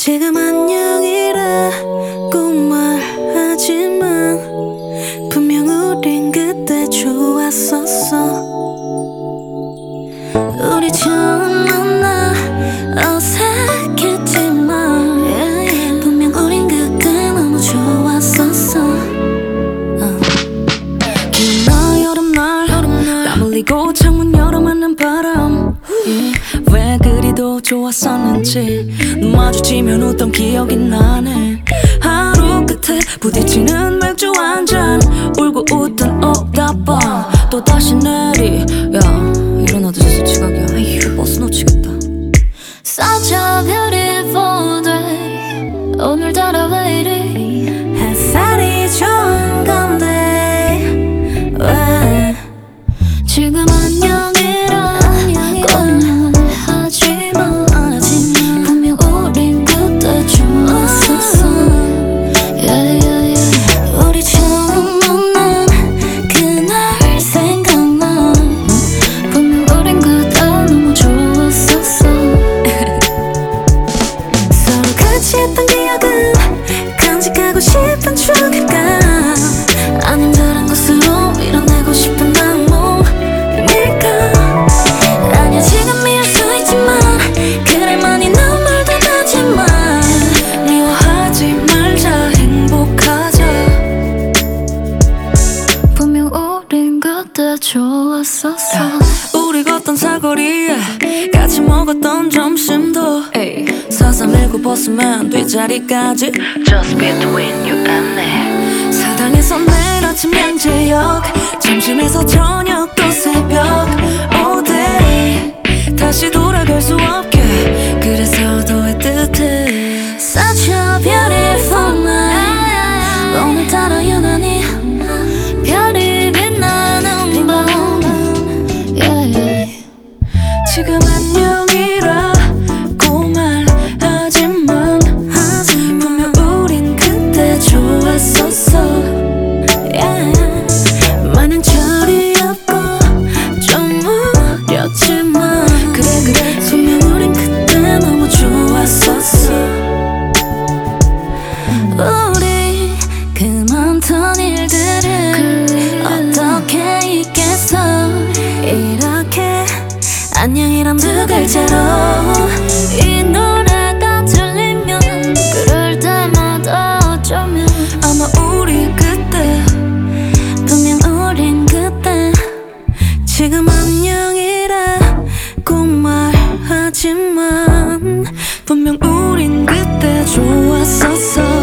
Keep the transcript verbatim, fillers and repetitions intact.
지금 안녕이라고 말하지만 분명 우린 그때 좋았었어. 우리 처음 만나 어색했지만 분명 우린 그때 너무 좋았었어. 어. 긴 여름날 땀 흘리고 창문 열어 맞는 바람, yeah. 왜 그리도 좋았었는지 눈 마주치면 웃던 기억이 나네. 하루 끝에 부딪히는 맥주 한잔 울고 웃던 오다밤 또다시 내리. 야 일어나도 진짜 지각이야. 아휴 버스 놓치겠다. Such a beautiful day. 오늘따라 왜 이리 햇살이 좋은 건데 왜 지금 안녕이라 하지만 분명 우린 그때 좋았었어. yeah, yeah, yeah. 우리 처음 만난 그날 생각나. 분명 우린 그때 너무 좋았었어. 서로 같이 했던 기억은 간직하고 싶은 추억일까? 아님 다른 곳으로 밀어내고 싶은 악몽일까? 아니야 지금이야 수 있지만 그날 많이 눈물도 나지만 미워하지 말자 행복하자. 분명 우린 그때 좋았었어. 우리 걷던 사거리에 같이 먹었던 점심도 사삼일구 버스만 뒷자리까지 Just between you and me. 사당에서 매일 아침 양재역, 점심에서 저녁 또 새벽 all day. 다시 돌아갈 수 없게 그래서 더 애틋해. Such a beautiful night. 오늘따라 유난히 별이 빛나는 밤. yeah, yeah. 지금 안녕이라고 말하지만 분명 우린 그때 좋았었어. yeah. 많은 철이 없고 좀 무렸지만 그래 그래 분명 우린 그때 너무 좋았었어. 우리 그 많던 일들을 어떻게 잊겠어. 이렇게 안녕이란 두 글자로 이 노래가 들리면 그럴 때마다 어쩌면 아마 우리 그때 분명 우린 그때 지금 안녕이라고 말하지만 분명 우린 그때 좋았었어.